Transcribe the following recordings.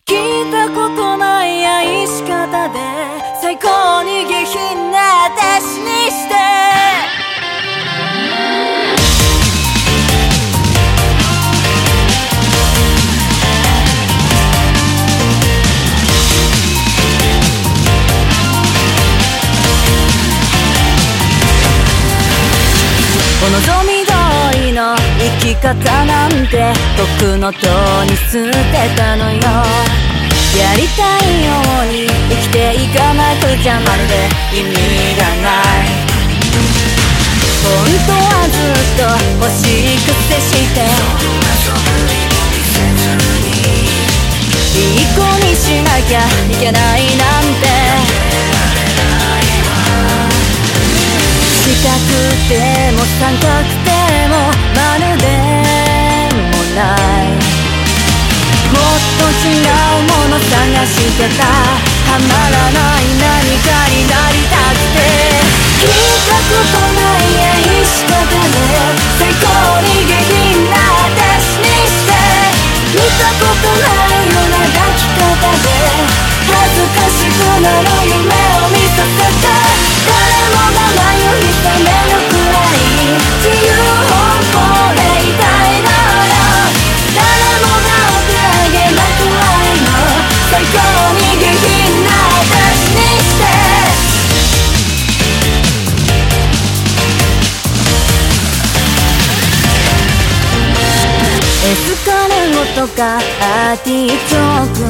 聞いたことない愛し方で最高に下品な私にしてお望み通りの生き方なんて僕の塔に捨てたのよ。やりたいように生きていかなくちゃまるで意味がない。本当はずっと欲しいくせしていい子にしなきゃいけないなんて四角くても三角くてもまるでもない。もっと違うもの探してた。はまらない何かになりたくて聞いたことない愛し方で最高に下品な私にして見たことないような抱き方で恥ずかしくなる夢を見させて誰もが眉に覚めるくらい自由奔放でいたいなら誰もがお手上げなくらいの最高に下品な私にしてエスカレゴとかアーティチョーク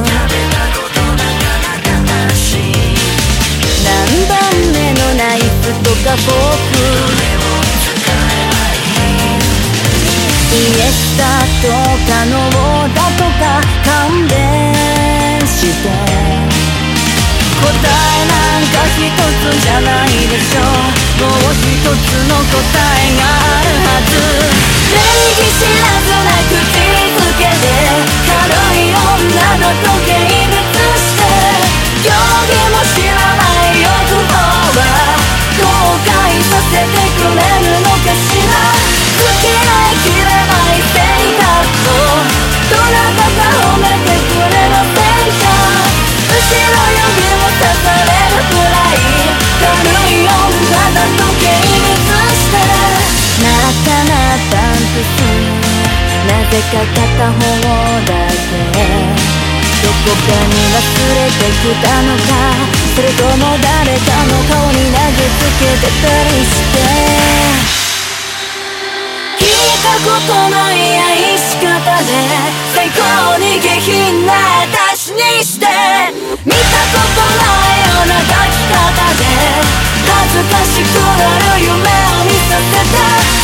何番目のナイフとかフォークイエスタとかノーだとか勘弁して答えなんか一つじゃないでしょ。もう一つの答えがあるはず。礼儀知らずな口づけで軽い女の時計別して競技も知らない欲望は後悔させてくれるのかしら。付き合いきれない性格をどなたか褒めてくれませんか。後ろ指も刺されるくらい軽い女だと軽蔑してなかなパンプスなぜか片方だけどこかに忘れてきたのかそれとも誰かの顔に投げつけてたりして聞いたことない愛し方で最高に下品な私にして見たことないような抱き方で恥ずかしくなる夢を見させて